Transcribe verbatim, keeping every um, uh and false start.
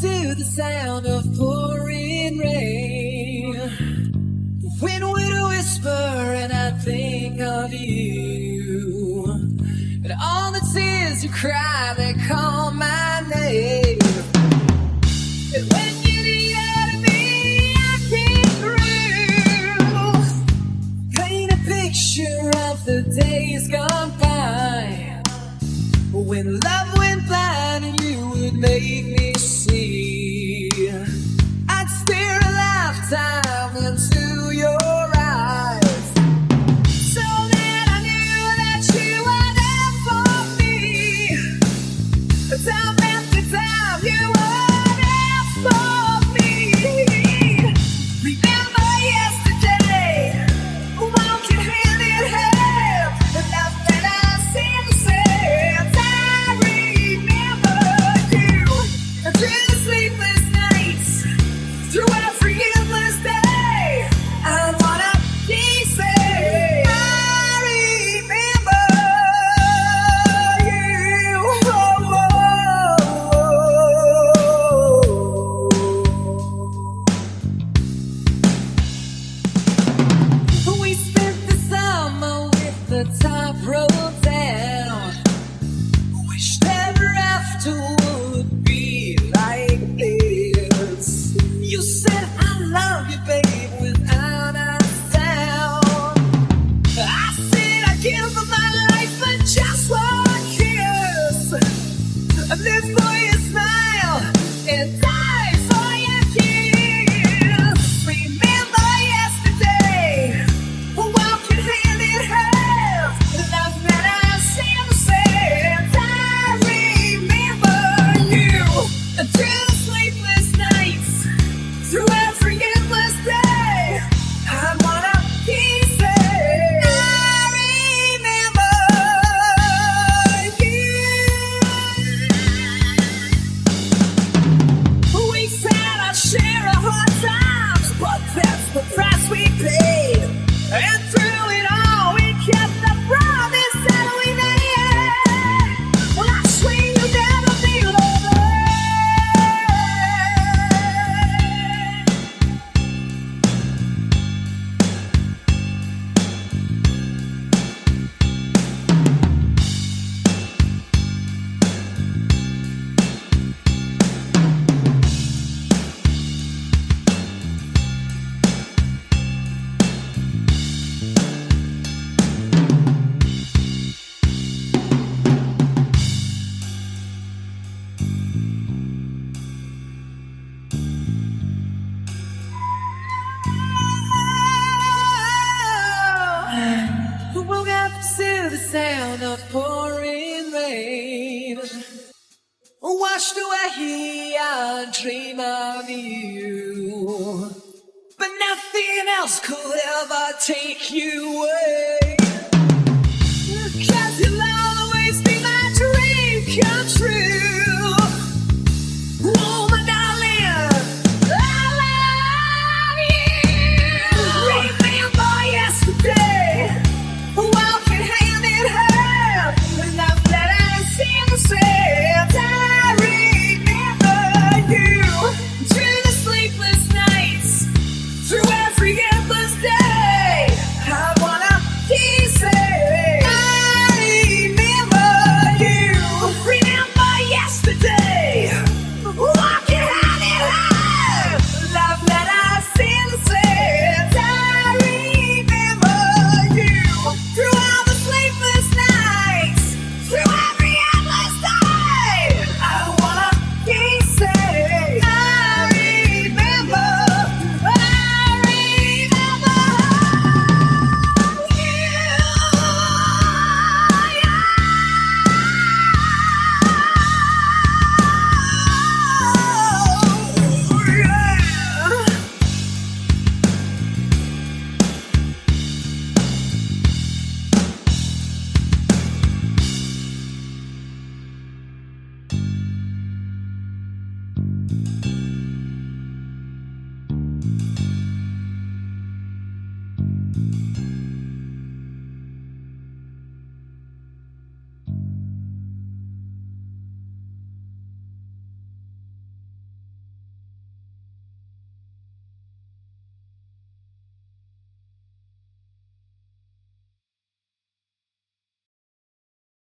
to the sound of pouring rain. The wind would whisper and I'd think of you. And all the tears you cry, they call my name. And when you're near to me, I came through. Paint a picture of the days gone by, when love went blind and you would make me see. I'd stare a lifetime into your eyes, so that I knew that you were there for me. Time after time, you were there for me. Remember yesterday, walking hand in hand, and now that I see the same. I remember you through the sleepless nights, through every endless day. I wanna be saved. I remember you. Oh, oh. We spent the summer with the top rolled down. Wished ever after would be like this. You said I love you, babe, without a sound. I said I'd give up my life for just one kiss. I live for your smile and die for your kiss. Remember yesterday, walking hand in hand, love that I see the same. I remember you through the sleepless nights, through every endless day. I wanna be saved. I remember you. We said I'd share our hard times, but that's the price we paid. And through it all, we kept the promise that we made. Well, I swear you'll never be alone. We woke up to the sound of pouring rain. Washed away our dream of you, but nothing else could ever take you away.